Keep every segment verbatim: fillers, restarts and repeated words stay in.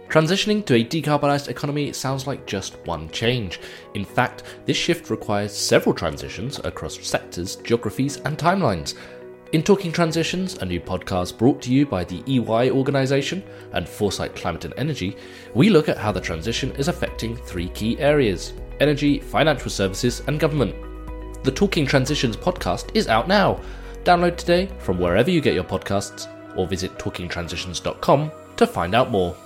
Transitioning to a decarbonised economy sounds like just one change. In fact, this shift requires several transitions across sectors, geographies and timelines. In Talking Transitions, a new podcast brought to you by the E Y organisation and Foresight Climate and Energy, we look at how the transition is affecting three key areas: energy, financial services and government. The Talking Transitions podcast is out now. Download today from wherever you get your podcasts or visit talking transitions dot com to find out more.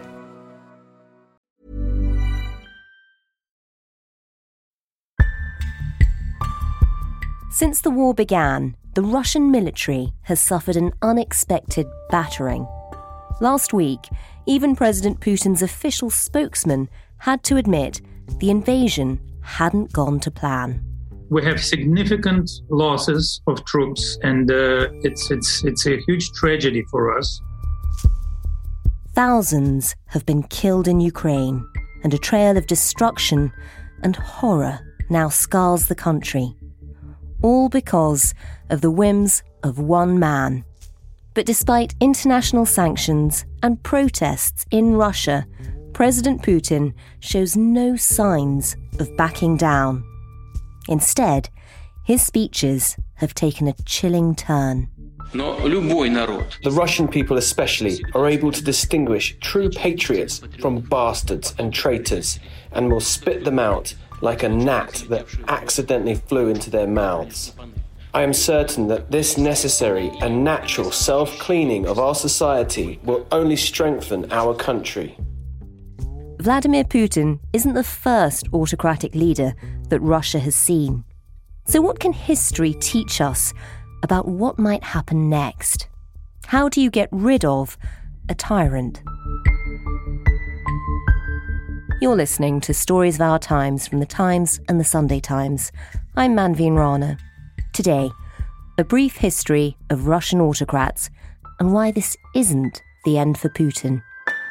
Since the war began, the Russian military has suffered an unexpected battering. Last week, even President Putin's official spokesman had to admit the invasion hadn't gone to plan. We have significant losses of troops, and uh, it's it's it's a huge tragedy for us. Thousands have been killed in Ukraine, and a trail of destruction and horror now scars the country. All because of the whims of one man. But despite international sanctions and protests in Russia, President Putin shows no signs of backing down. Instead, his speeches have taken a chilling turn. The Russian people especially are able to distinguish true patriots from bastards and traitors, and will spit them out like a gnat that accidentally flew into their mouths. I am certain that this necessary and natural self-cleaning of our society will only strengthen our country. Vladimir Putin isn't the first autocratic leader that Russia has seen. So what can history teach us about what might happen next? How do you get rid of a tyrant? You're listening to Stories of Our Times from The Times and The Sunday Times. I'm Manveen Rana. Today, a brief history of Russian autocrats and why this isn't the end for Putin.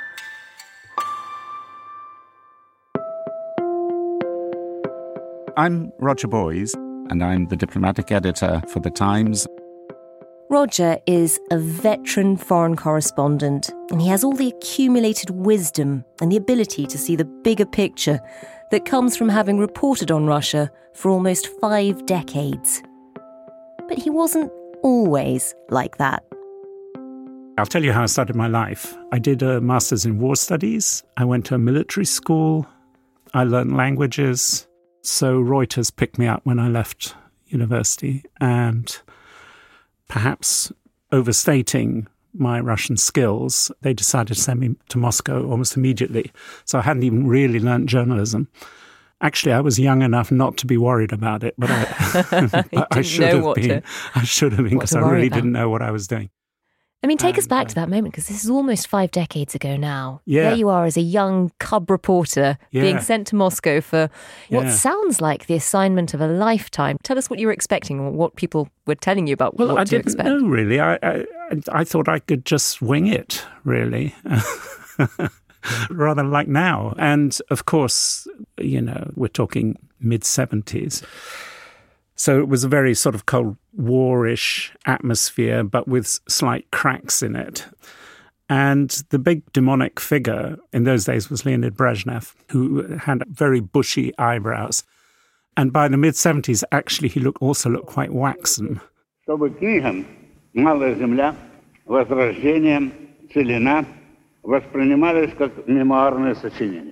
I'm Roger Boys, and I'm the diplomatic editor for The Times. Roger is a veteran foreign correspondent, and he has all the accumulated wisdom and the ability to see the bigger picture that comes from having reported on Russia for almost five decades. But he wasn't always like that. I'll tell you how I started my life. I did a master's in war studies. I went to a military school. I learned languages. So Reuters picked me up when I left university, and perhaps overstating my Russian skills, they decided to send me to Moscow almost immediately. So I hadn't even really learnt journalism. Actually, I was young enough not to be worried about it, but I, but I should have been. To, I should have been because I really about. didn't know what I was doing. I mean, take and, us back uh, to that moment, because this is almost five decades ago now. Yeah. There you are as a young cub reporter yeah. being sent to Moscow for what yeah. sounds like the assignment of a lifetime. Tell us what you were expecting, or what people were telling you about well, what I to didn't expect. know, really. I, I, I thought I could just wing it, really, rather like now. And, of course, you know, we're talking mid-seventies. So it was a very sort of Cold War-ish atmosphere, but with slight cracks in it. And the big demonic figure in those days was Leonid Brezhnev, who had very bushy eyebrows. And by the mid-seventies, actually, he looked, also looked quite waxen. Чтобы книгам «Малая земля», «Возрождение», «Целина» воспринимались как мемуарное сочинение.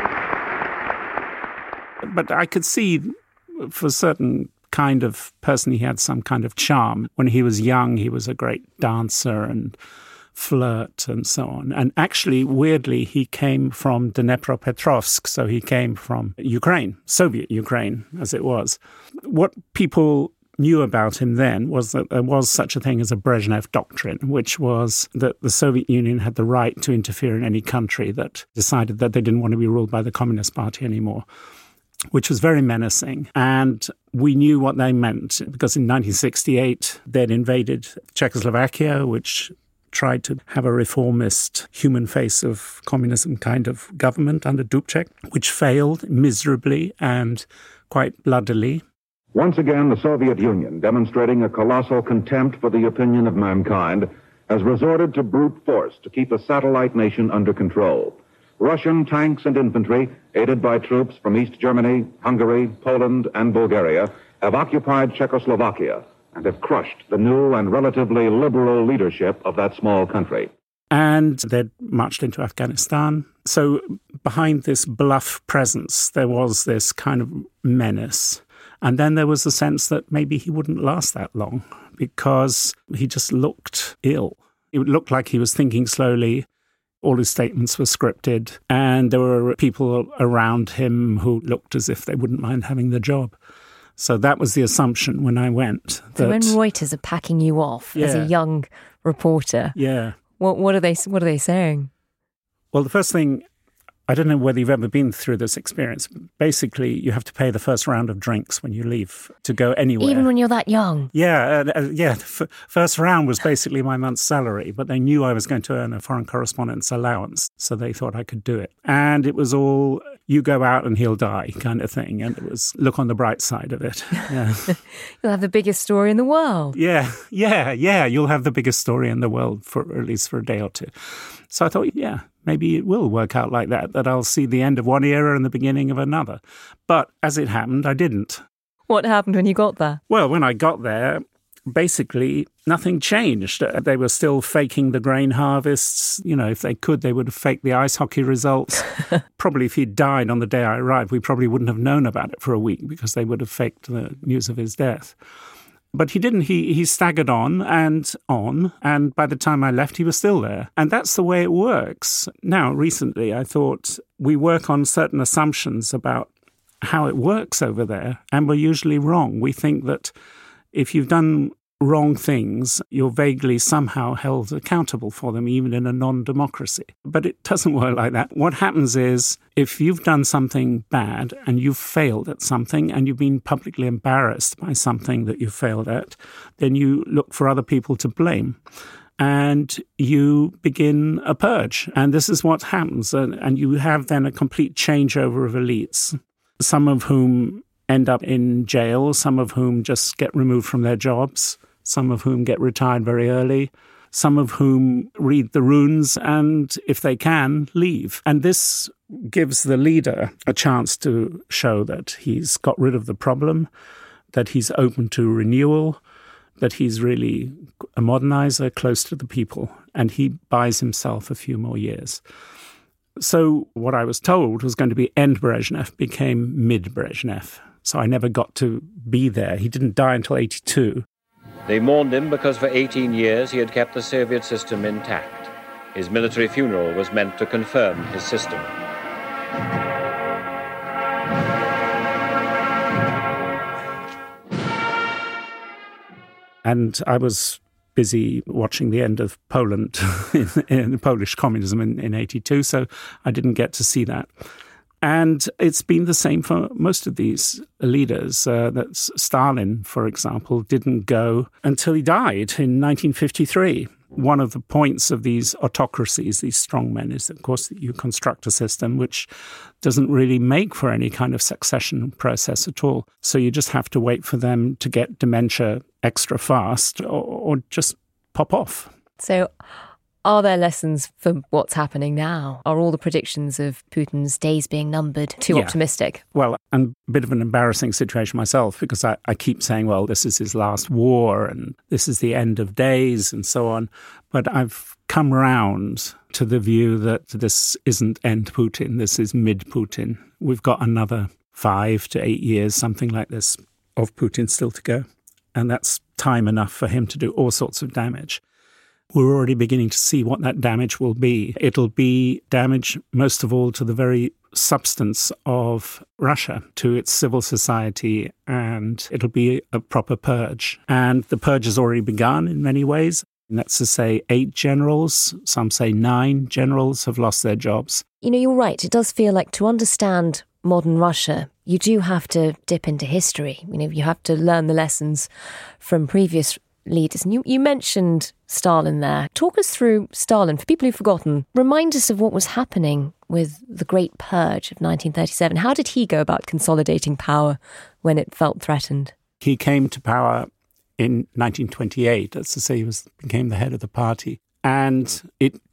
But I could see, for certain kind of person, he had some kind of charm. When he was young, he was a great dancer and flirt and so on. And actually, weirdly, he came from Dnepropetrovsk, so he came from Ukraine, Soviet Ukraine, as it was. What people knew about him then was that there was such a thing as a Brezhnev doctrine, which was that the Soviet Union had the right to interfere in any country that decided that they didn't want to be ruled by the Communist Party anymore, which was very menacing. And we knew what they meant, because in nineteen sixty-eight, they'd invaded Czechoslovakia, which tried to have a reformist, human face of communism kind of government under Dubček, which failed miserably and quite bloodily. Once again, the Soviet Union, demonstrating a colossal contempt for the opinion of mankind, has resorted to brute force to keep a satellite nation under control. Russian tanks and infantry, aided by troops from East Germany, Hungary, Poland, and Bulgaria, have occupied Czechoslovakia and have crushed the new and relatively liberal leadership of that small country. And they'd marched into Afghanistan. So behind this bluff presence, there was this kind of menace. And then there was the sense that maybe he wouldn't last that long because he just looked ill. It looked like he was thinking slowly. All his statements were scripted. And there were people around him who looked as if they wouldn't mind having the job. So that was the assumption when I went. That, so when Reuters are packing you off yeah, as a young reporter, yeah, what what are they what are they saying? Well, the first thing, I don't know whether you've ever been through this experience. Basically, you have to pay the first round of drinks when you leave to go anywhere. Even when you're that young? Yeah, uh, uh, yeah. The f- first round was basically my month's salary, but they knew I was going to earn a foreign correspondence allowance, so they thought I could do it. And it was all, you go out and he'll die kind of thing. And it was look on the bright side of it. Yeah. You'll have the biggest story in the world. Yeah, yeah, yeah. You'll have the biggest story in the world, for at least for a day or two. So I thought, yeah, maybe it will work out like that, that I'll see the end of one era and the beginning of another. But as it happened, I didn't. What happened when you got there? Well, when I got there, basically nothing changed. They were still faking the grain harvests. You know, if they could, they would have faked the ice hockey results. Probably if he'd died on the day I arrived, we probably wouldn't have known about it for a week because they would have faked the news of his death. But he didn't. He he staggered on and on, and by the time I left, he was still there. And that's the way it works. Now, recently, I thought we work on certain assumptions about how it works over there, and we're usually wrong. We think that if you've done wrong things, you're vaguely somehow held accountable for them, even in a non-democracy. But it doesn't work like that. What happens is, if you've done something bad and you've failed at something and you've been publicly embarrassed by something that you failed at, then you look for other people to blame. And you begin a purge. And this is what happens. And, and you have then a complete changeover of elites, some of whom end up in jail, some of whom just get removed from their jobs, some of whom get retired very early, some of whom read the runes and, if they can, leave. And this gives the leader a chance to show that he's got rid of the problem, that he's open to renewal, that he's really a modernizer, close to the people, and he buys himself a few more years. So what I was told was going to be end Brezhnev became mid-Brezhnev. So I never got to be there. He didn't die until eighty-two. They mourned him because for eighteen years he had kept the Soviet system intact. His military funeral was meant to confirm his system. And I was busy watching the end of Poland, in, in Polish communism in, in eighty-two, so I didn't get to see that. And it's been the same for most of these leaders. Uh, that Stalin, for example, didn't go until he died in nineteen fifty-three. One of the points of these autocracies, these strongmen, is, of course, that you construct a system which doesn't really make for any kind of succession process at all. So you just have to wait for them to get dementia extra fast or, or just pop off. So are there lessons for what's happening now? Are all the predictions of Putin's days being numbered too yeah. optimistic? Well, I'm a bit of an embarrassing situation myself because I, I keep saying, well, this is his last war and this is the end of days and so on. But I've come round to the view that this isn't end Putin, this is mid-Putin. We've got another five to eight years, something like this, of Putin still to go. And that's time enough for him to do all sorts of damage. We're already beginning to see what that damage will be. It'll be damage, most of all, to the very substance of Russia, to its civil society, and it'll be a proper purge. And the purge has already begun in many ways. And that's to say eight generals, some say nine generals have lost their jobs. You know, you're right. It does feel like to understand modern Russia, you do have to dip into history. You know, you have to learn the lessons from previous leaders. And you, you mentioned Stalin there. Talk us through Stalin. For people who've forgotten, remind us of what was happening with the Great Purge of nineteen thirty-seven. How did he go about consolidating power when it felt threatened? He came to power in nineteen twenty-eight. That's to say, he was became the head of the party. And it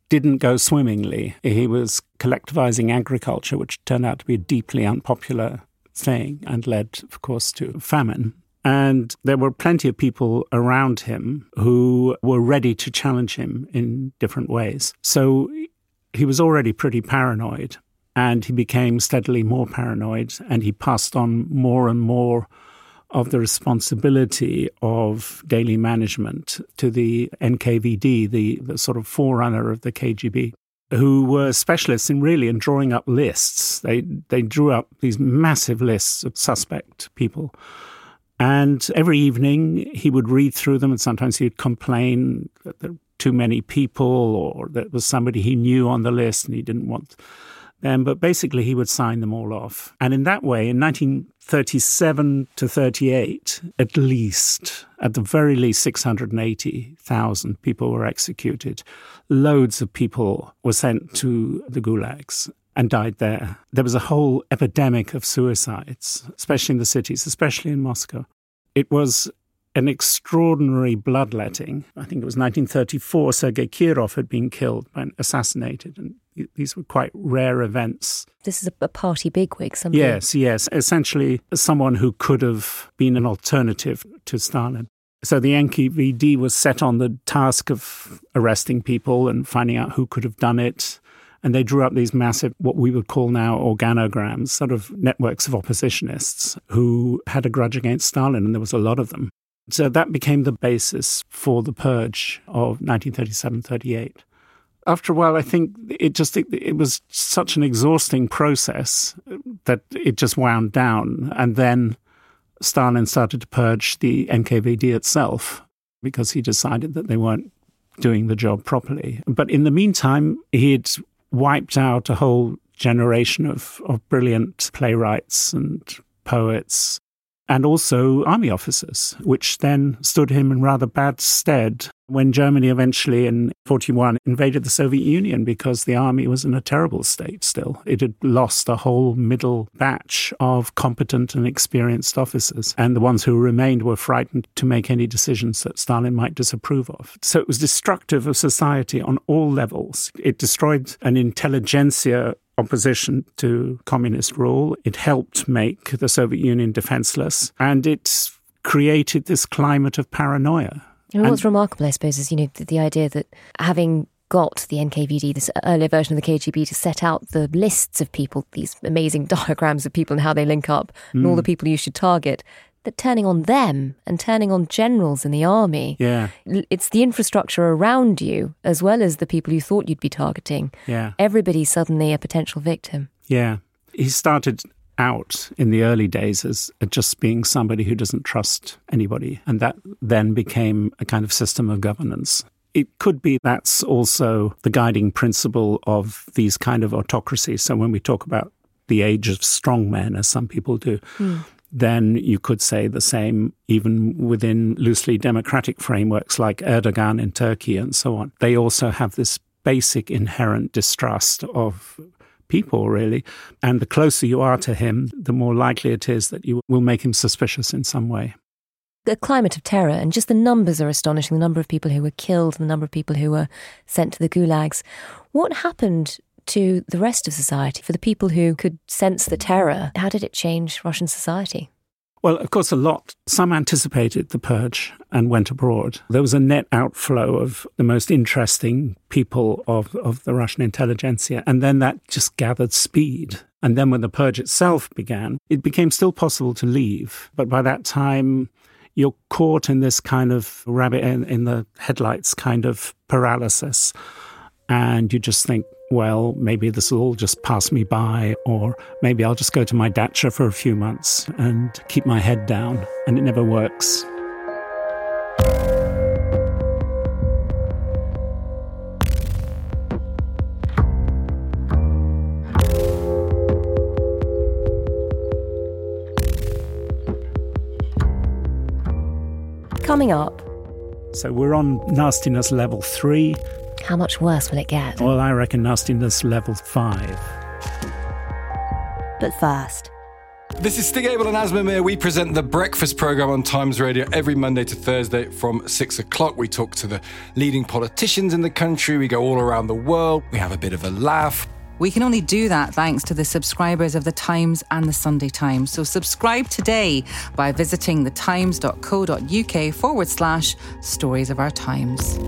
didn't go swimmingly. He was collectivizing agriculture, which turned out to be a deeply unpopular thing and led, of course, to famine. And there were plenty of people around him who were ready to challenge him in different ways. So he was already pretty paranoid, and he became steadily more paranoid, and he passed on more and more of the responsibility of daily management to the N K V D, the, the sort of forerunner of the K G B, who were specialists in really in drawing up lists. They they drew up these massive lists of suspect people. And every evening he would read through them, and sometimes he'd complain that there were too many people or there was somebody he knew on the list and he didn't want them. But basically he would sign them all off. And in that way, in nineteen thirty-seven to thirty-eight, at least, at the very least, six hundred eighty thousand people were executed. Loads of people were sent to the gulags and died there. There was a whole epidemic of suicides, especially in the cities, especially in Moscow. It was an extraordinary bloodletting. I think it was nineteen thirty-four, Sergei Kirov had been killed and assassinated, and these were quite rare events. This is a party bigwig, somebody. Yes, yes, essentially someone who could have been an alternative to Stalin. So the N K V D was set on the task of arresting people and finding out who could have done it. And they drew up these massive, what we would call now organograms, sort of networks of oppositionists who had a grudge against Stalin, and there was a lot of them. So that became the basis for the purge of nineteen thirty-seven thirty-eight. After a while, I think it just it, it was such an exhausting process that it just wound down. And then Stalin started to purge the N K V D itself because he decided that they weren't doing the job properly. But in the meantime, he had wiped out a whole generation of, of brilliant playwrights and poets, and also army officers, which then stood him in rather bad stead when Germany eventually in forty-one invaded the Soviet Union, because the army was in a terrible state still. It had lost a whole middle batch of competent and experienced officers, and the ones who remained were frightened to make any decisions that Stalin might disapprove of. So it was destructive of society on all levels. It destroyed an intelligentsia opposition to communist rule. It helped make the Soviet Union defenseless, and it created this climate of paranoia. And what's and, remarkable, I suppose, is, you know, the, the idea that having got the N K V D, this earlier version of the K G B, to set out the lists of people, these amazing diagrams of people and how they link up, mm. and all the people you should target, that turning on them and turning on generals in the army, yeah. it's the infrastructure around you as well as the people you thought you'd be targeting. Yeah. Everybody's suddenly a potential victim. Yeah. He started out in the early days as just being somebody who doesn't trust anybody, and that then became a kind of system of governance. It could be that's also the guiding principle of these kind of autocracies. So when we talk about the age of strongmen, as some people do, mm. then you could say the same even within loosely democratic frameworks like Erdogan in Turkey and so on. They also have this basic inherent distrust of people, really. And the closer you are to him, the more likely it is that you will make him suspicious in some way. The climate of terror, and just the numbers are astonishing, the number of people who were killed, the number of people who were sent to the gulags. What happened to the rest of society, for the people who could sense the terror? How did it change Russian society? Well, of course, a lot. Some anticipated the purge and went abroad. There was a net outflow of the most interesting people of, of the Russian intelligentsia, and then that just gathered speed. And then when the purge itself began, it became still possible to leave. But by that time, you're caught in this kind of rabbit in, in the headlights kind of paralysis. And you just think, well, maybe this will all just pass me by, or maybe I'll just go to my dacha for a few months and keep my head down. And it never works. Coming up. So we're on nastiness level three. How much worse will it get? Well, I reckon nastiness level five. But first, This is Stig Abel and Asmir. We present the Breakfast programme on Times Radio every Monday to Thursday from six o'clock. We talk to the leading politicians in the country. We go all around the world. We have a bit of a laugh. We can only do that thanks to the subscribers of The Times and The Sunday Times. So subscribe today by visiting thetimes.co.uk forward slash stories of our times.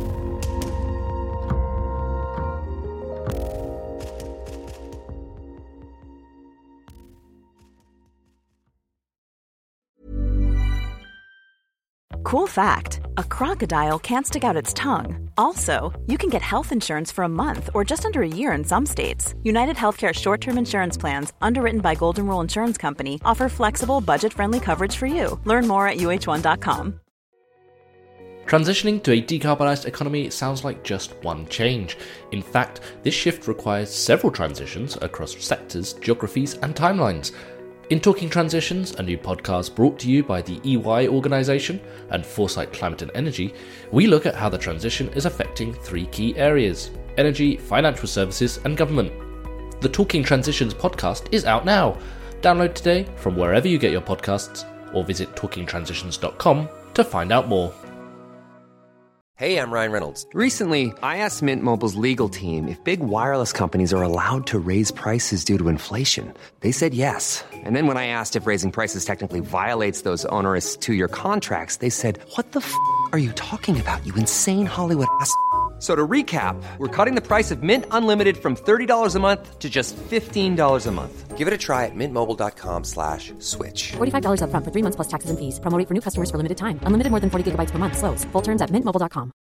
Cool fact, a crocodile can't stick out its tongue. Also, you can get health insurance for a month or just under a year in some states. United Healthcare short-term insurance plans, underwritten by Golden Rule Insurance Company, offer flexible, budget-friendly coverage for you. Learn more at U H one dot com. Transitioning to a decarbonised economy sounds like just one change. In fact, this shift requires several transitions across sectors, geographies and timelines. In Talking Transitions, a new podcast brought to you by the E Y organisation and Foresight Climate and Energy, we look at how the transition is affecting three key areas: energy, financial services and government. The Talking Transitions podcast is out now. Download today from wherever you get your podcasts or visit talking transitions dot com to find out more. Hey, I'm Ryan Reynolds. Recently, I asked Mint Mobile's legal team if big wireless companies are allowed to raise prices due to inflation. They said yes. And then when I asked if raising prices technically violates those onerous two-year contracts, they said, "What the f*** are you talking about, you insane Hollywood ass f- So to recap, we're cutting the price of Mint Unlimited from thirty dollars a month to just fifteen dollars a month. Give it a try at mintmobile.com slash switch. forty-five dollars up front for three months plus taxes and fees. Promo rate for new customers for limited time. Unlimited more than forty gigabytes per month. Slows full terms at mint mobile dot com.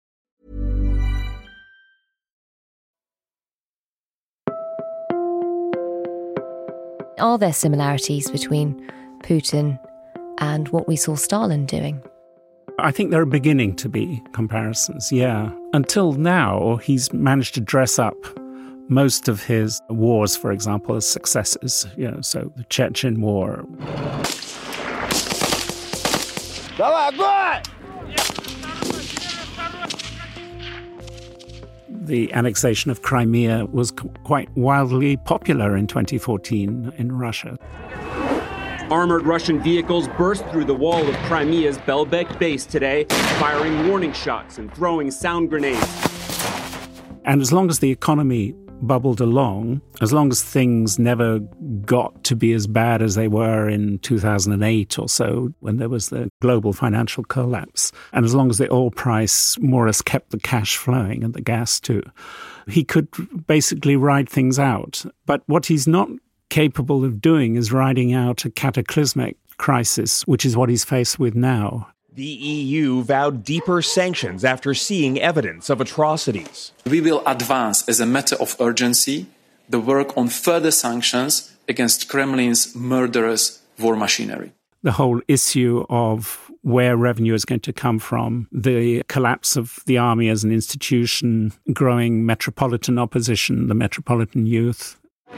Are there similarities between Putin and what we saw Stalin doing? I think there are beginning to be comparisons, yeah. Until now, he's managed to dress up most of his wars, for example, as successes. You know, so the Chechen War. The annexation of Crimea was quite wildly popular in twenty fourteen in Russia. Armored Russian vehicles burst through the wall of Crimea's Belbek base today, firing warning shots and throwing sound grenades. And as long as the economy bubbled along, as long as things never got to be as bad as they were in two thousand eight or so, when there was the global financial collapse, and as long as the oil price more or less kept the cash flowing and the gas too, he could basically ride things out. But what he's not capable of doing is riding out a cataclysmic crisis, which is what he's faced with now. The E U vowed deeper sanctions after seeing evidence of atrocities. We will advance as a matter of urgency the work on further sanctions against Kremlin's murderous war machinery. The whole issue of where revenue is going to come from, the collapse of the army as an institution, growing metropolitan opposition, the metropolitan youth.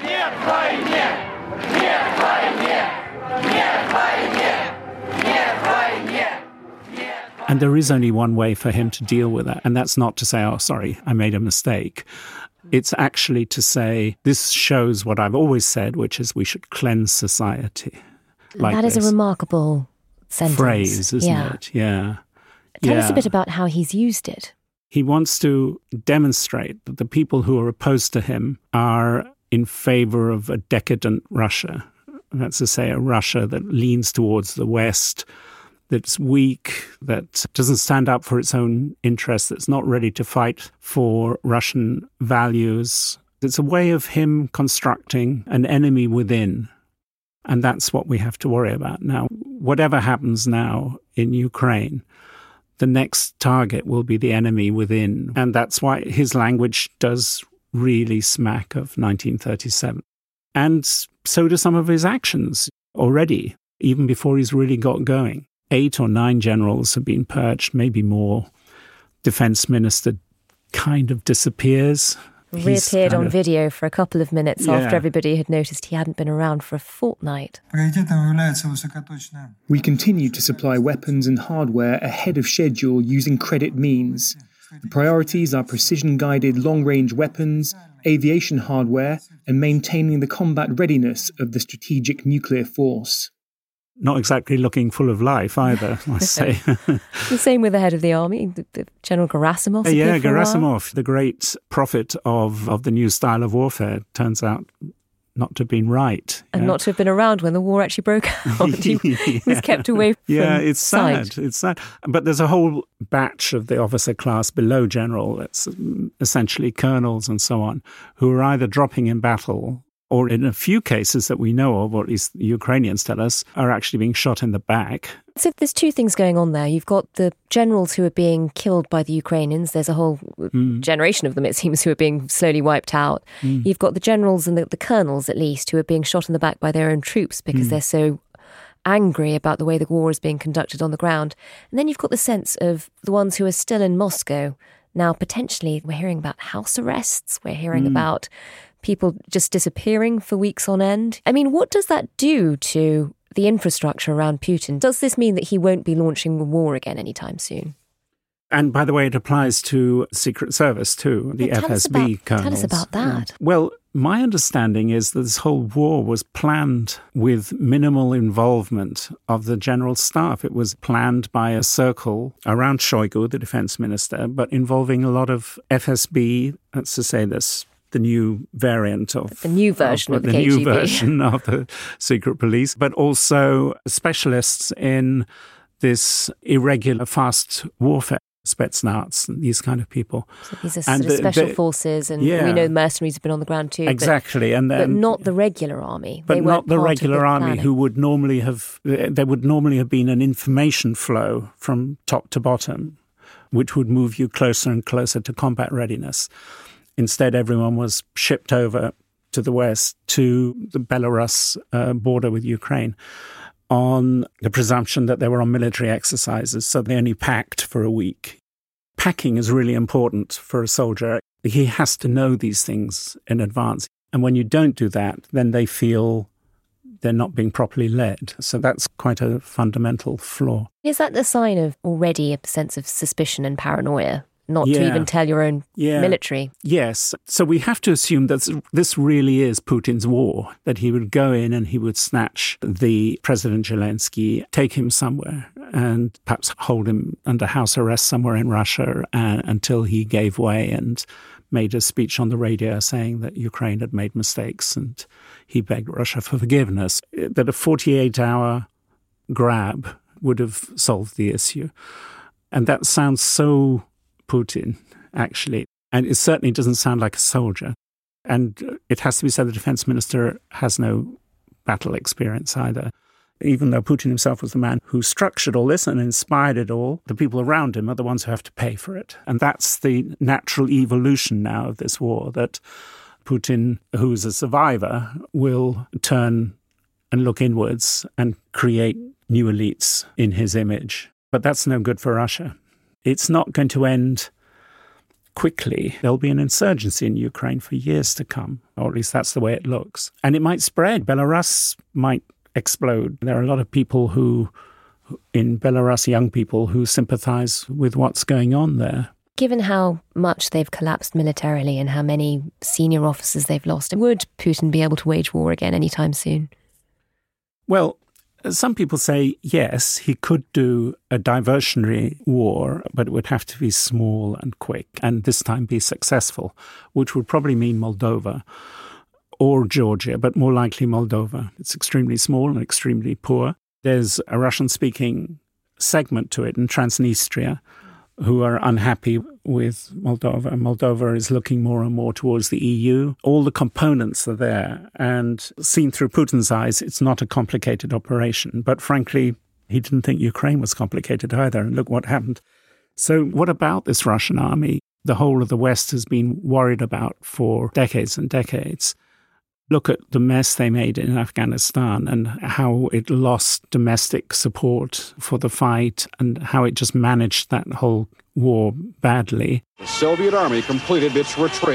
And there is only one way for him to deal with that. And that's not to say, oh, sorry, I made a mistake. It's actually to say, this shows what I've always said, which is we should cleanse society. Like that is a remarkable sentence. Phrase, isn't yeah. it? Yeah. Tell yeah. us a bit about how he's used it. He wants to demonstrate that the people who are opposed to him are in favor of a decadent Russia. That's to say, a Russia that leans towards the West, that's weak, that doesn't stand up for its own interests, that's not ready to fight for Russian values. It's a way of him constructing an enemy within. And that's what we have to worry about now. Whatever happens now in Ukraine, the next target will be the enemy within. And that's why his language does really smack of nineteen thirty-seven. And so do some of his actions already, even before he's really got going. Eight or nine generals have been purged, maybe more. Defense minister kind of disappears. Reappeared on of, video for a couple of minutes yeah. after everybody had noticed he hadn't been around for a fortnight. We continue to supply weapons and hardware ahead of schedule using credit means. The priorities are precision-guided long-range weapons, aviation hardware, and maintaining the combat readiness of the strategic nuclear force. Not exactly looking full of life either, I must say. The same with the head of the army, the, the General Gerasimov. Uh, yeah, Gerasimov, the great prophet of, of the new style of warfare, turns out not to have been right. And yeah. not to have been around when the war actually broke out. He yeah. was kept away from Yeah, it's sight. sad. It's sad. But there's a whole batch of the officer class below general, that's essentially colonels and so on, who are either dropping in battle or in a few cases that we know of, or at least the Ukrainians tell us, are actually being shot in the back. So there's two things going on there. You've got the generals who are being killed by the Ukrainians. There's a whole mm. generation of them, it seems, who are being slowly wiped out. Mm. You've got the generals and the, the colonels, at least, who are being shot in the back by their own troops because mm. they're so angry about the way the war is being conducted on the ground. And then you've got the sense of the ones who are still in Moscow. Now, potentially, we're hearing about house arrests. We're hearing mm. about people just disappearing for weeks on end. I mean, what does that do to the infrastructure around Putin? Does this mean that he won't be launching a war again anytime soon? And by the way, it applies to Secret Service too, the yeah, F S B about, colonels. Tell us about that. Yeah. Well, my understanding is that this whole war was planned with minimal involvement of the general staff. It was planned by a circle around Shoigu, the defense minister, but involving a lot of F S B, that's to say this, the new variant of... The new version of, of the, the K G B. new version of the secret police, but also specialists in this irregular fast warfare. Spetsnaz and these kind of people. So these are and sort of the, special the, forces, and yeah. we know mercenaries have been on the ground too. Exactly, but, and then, but not the regular army. But they not the regular the army, planning. who would normally have. There would normally have been an information flow from top to bottom, which would move you closer and closer to combat readiness. Instead, everyone was shipped over to the west, to the Belarus uh, border with Ukraine, on the presumption that they were on military exercises, so they only packed for a week. Packing is really important for a soldier. He has to know these things in advance. And when you don't do that, then they feel they're not being properly led. So that's quite a fundamental flaw. Is that a sign of already a sense of suspicion and paranoia? Not yeah. to even tell your own yeah. military. Yes. So we have to assume that this really is Putin's war, that he would go in and he would snatch the President Zelensky, take him somewhere, and perhaps hold him under house arrest somewhere in Russia uh, until he gave way and made a speech on the radio saying that Ukraine had made mistakes and he begged Russia for forgiveness. That a forty-eight hour grab would have solved the issue. And that sounds so Putin, actually. And it certainly doesn't sound like a soldier. And it has to be said the defense minister has no battle experience either. Even though Putin himself was the man who structured all this and inspired it all, the people around him are the ones who have to pay for it. And that's the natural evolution now of this war, that Putin, who's a survivor, will turn and look inwards and create new elites in his image. But that's no good for Russia. It's not going to end quickly. There'll be an insurgency in Ukraine for years to come, or at least that's the way it looks. And it might spread. Belarus might explode. There are a lot of people who, in Belarus, young people who sympathize with what's going on there. Given how much they've collapsed militarily and how many senior officers they've lost, would Putin be able to wage war again anytime soon? Well, some people say, yes, he could do a diversionary war, but it would have to be small and quick, and this time be successful, which would probably mean Moldova or Georgia, but more likely Moldova. It's extremely small and extremely poor. There's a Russian-speaking segment to it in Transnistria who are unhappy with Moldova. Moldova is looking more and more towards the E U. All the components are there. And seen through Putin's eyes, it's not a complicated operation. But frankly, he didn't think Ukraine was complicated either. And look what happened. So what about this Russian army? The whole of the West has been worried about for decades and decades. Look at the mess they made in Afghanistan and how it lost domestic support for the fight and how it just managed that whole war badly. The Soviet army completed its retreat.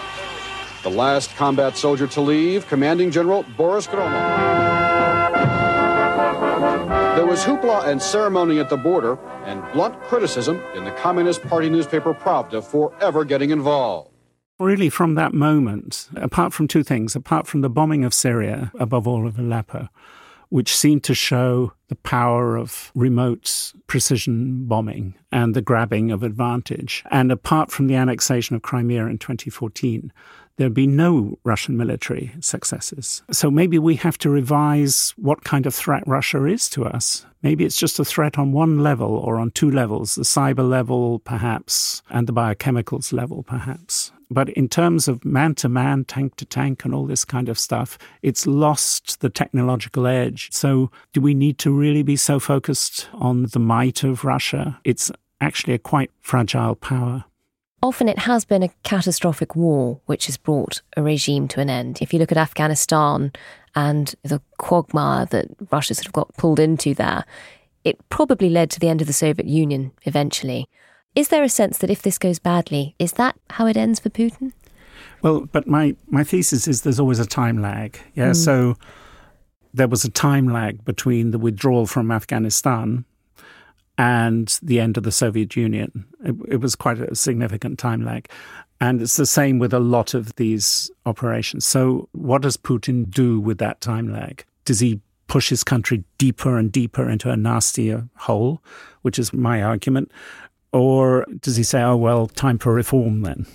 The last combat soldier to leave, Commanding General Boris Gromov. There was hoopla and ceremony at the border and blunt criticism in the Communist Party newspaper Pravda for ever getting involved. Really, from that moment, apart from two things, apart from the bombing of Syria, above all of Aleppo, which seemed to show the power of remote precision bombing and the grabbing of advantage, and apart from the annexation of Crimea in twenty fourteen, there'd be no Russian military successes. So maybe we have to revise what kind of threat Russia is to us. Maybe it's just a threat on one level or on two levels, the cyber level perhaps, and the biochemicals level perhaps. But in terms of man-to-man, tank-to-tank and all this kind of stuff, it's lost the technological edge. So do we need to really be so focused on the might of Russia? It's actually a quite fragile power. Often it has been a catastrophic war which has brought a regime to an end. If you look at Afghanistan and the quagmire that Russia sort of got pulled into there, it probably led to the end of the Soviet Union eventually. Is there a sense that if this goes badly, is that how it ends for Putin? Well, but my, my thesis is there's always a time lag. Yeah, Mm. so there was a time lag between the withdrawal from Afghanistan and the end of the Soviet Union. It, it was quite a significant time lag. And it's the same with a lot of these operations. So what does Putin do with that time lag? Does he push his country deeper and deeper into a nastier hole, which is my argument? Or does he say, oh, well, time for reform then?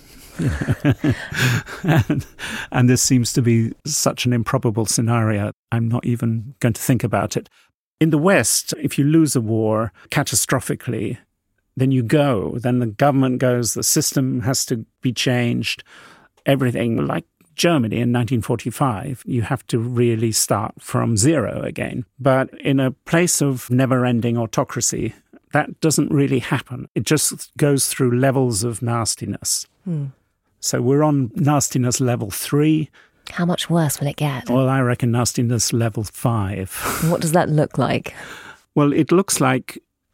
and, and this seems to be such an improbable scenario. I'm not even going to think about it. In the West, if you lose a war catastrophically, then you go. Then the government goes, the system has to be changed, everything. Like Germany in nineteen forty-five, you have to really start from zero again. But in a place of never-ending autocracy, that doesn't really happen. It just goes through levels of nastiness. Hmm. So we're on nastiness level three. How much worse will it get? Well, I reckon nastiness level five. What does that look like? Well, it looks like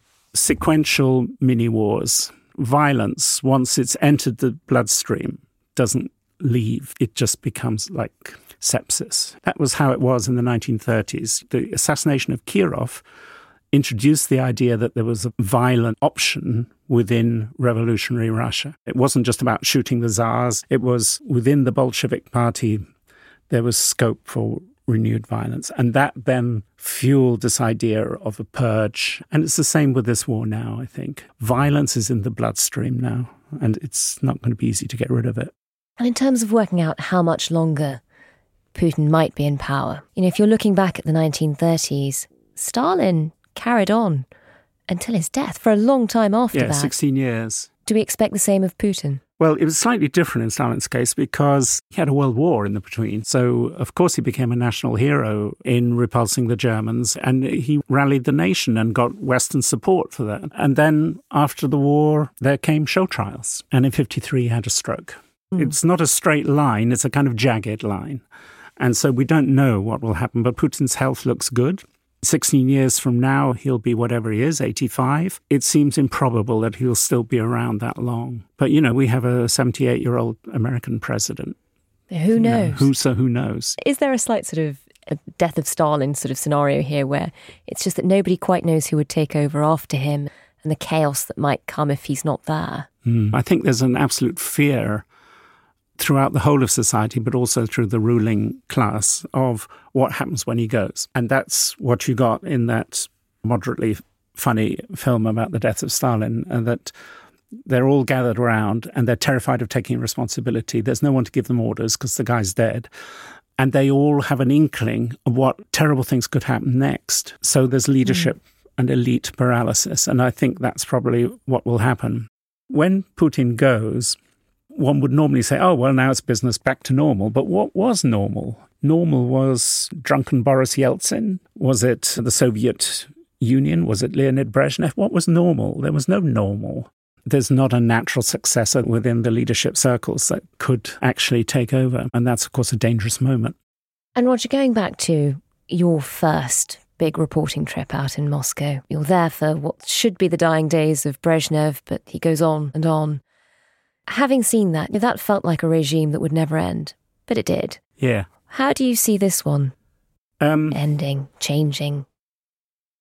sequential mini-wars. Violence, once it's entered the bloodstream, doesn't leave. It just becomes like sepsis. That was how it was in the nineteen thirties. The assassination of Kirov introduced the idea that there was a violent option within revolutionary Russia. It wasn't just about shooting the Tsars. It was within the Bolshevik Party, there was scope for renewed violence. And that then fueled this idea of a purge. And it's the same with this war now, I think. Violence is in the bloodstream now, and it's not going to be easy to get rid of it. And in terms of working out how much longer Putin might be in power, you know, if you're looking back at the nineteen thirties, Stalin carried on until his death for a long time after yeah, that. sixteen years. Do we expect the same of Putin? Well, it was slightly different in Stalin's case because he had a world war in the between. So, of course, he became a national hero in repulsing the Germans, and he rallied the nation and got Western support for that. And then after the war, there came show trials. And in fifty-three, he had a stroke. Mm. It's not a straight line. It's a kind of jagged line. And so we don't know what will happen, but Putin's health looks good. sixteen years from now, he'll be whatever he is, eighty-five. It seems improbable that he'll still be around that long. But, you know, we have a seventy-eight-year-old American president. Who knows? You know, who, so who knows? Is there a slight sort of a death of Stalin sort of scenario here where it's just that nobody quite knows who would take over after him and the chaos that might come if he's not there? Mm. I think there's an absolute fear throughout the whole of society, but also through the ruling class, of what happens when he goes. And that's what you got in that moderately funny film about the death of Stalin, and that they're all gathered around and they're terrified of taking responsibility. There's no one to give them orders because the guy's dead. And they all have an inkling of what terrible things could happen next. So there's leadership mm. and elite paralysis. And I think that's probably what will happen. When Putin goes, one would normally say, oh, well, now it's business back to normal. But what was normal? Normal was drunken Boris Yeltsin? Was it the Soviet Union? Was it Leonid Brezhnev? What was normal? There was no normal. There's not a natural successor within the leadership circles that could actually take over. And that's, of course, a dangerous moment. And Roger, going back to your first big reporting trip out in Moscow, you're there for what should be the dying days of Brezhnev, but he goes on and on. Having seen that, that felt like a regime that would never end, but it did. Yeah. How do you see this one um, ending, changing?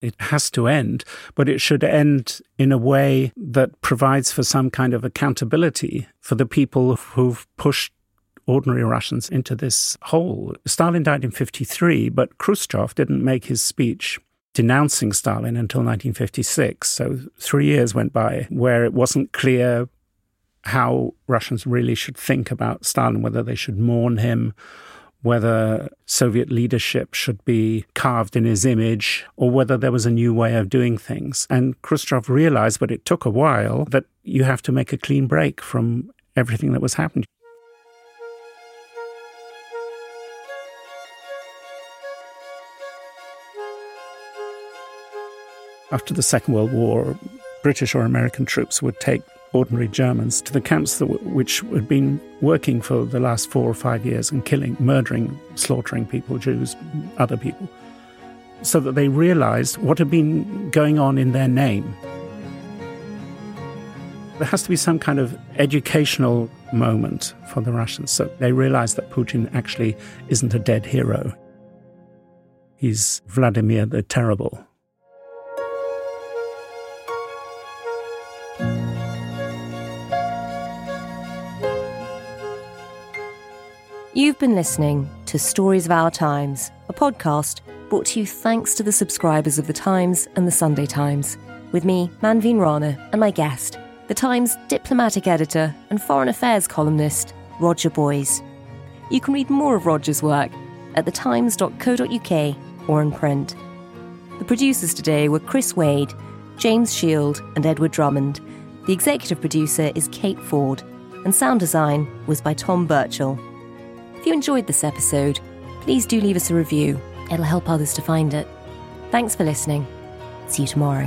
It has to end, but it should end in a way that provides for some kind of accountability for the people who've pushed ordinary Russians into this hole. Stalin died in fifty-three, but Khrushchev didn't make his speech denouncing Stalin until nineteen fifty-six. So three years went by where it wasn't clear how Russians really should think about Stalin, whether they should mourn him, whether Soviet leadership should be carved in his image, or whether there was a new way of doing things. And Khrushchev realized, but it took a while, that you have to make a clean break from everything that was happening. After the Second World War, British or American troops would take ordinary Germans to the camps that w- which had been working for the last four or five years and killing, murdering, slaughtering people, Jews, other people, so that they realized what had been going on in their name. There has to be some kind of educational moment for the Russians, so they realize that Putin actually isn't a dead hero. He's Vladimir the Terrible. You've been listening to Stories of Our Times, a podcast brought to you thanks to the subscribers of The Times and The Sunday Times, with me, Manveen Rana, and my guest, The Times diplomatic editor and foreign affairs columnist, Roger Boys. You can read more of Roger's work at the times dot co dot uk or in print. The producers today were Chris Wade, James Shield and Edward Drummond. The executive producer is Kate Ford, and sound design was by Tom Birchall. If you enjoyed this episode, please do leave us a review. It'll help others to find it. Thanks for listening. See you tomorrow.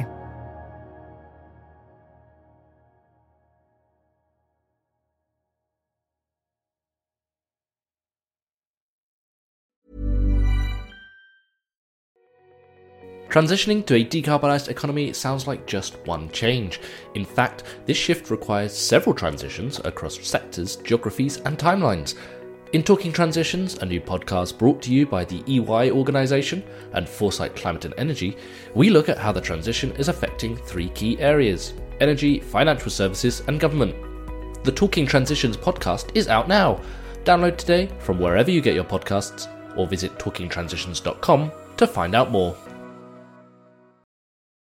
Transitioning to a decarbonised economy sounds like just one change. In fact, this shift requires several transitions across sectors, geographies, and timelines. In Talking Transitions, a new podcast brought to you by the E Y organisation and Foresight Climate and Energy, we look at how the transition is affecting three key areas: energy, financial services, and government. The Talking Transitions podcast is out now. Download today from wherever you get your podcasts, or visit talking transitions dot com to find out more.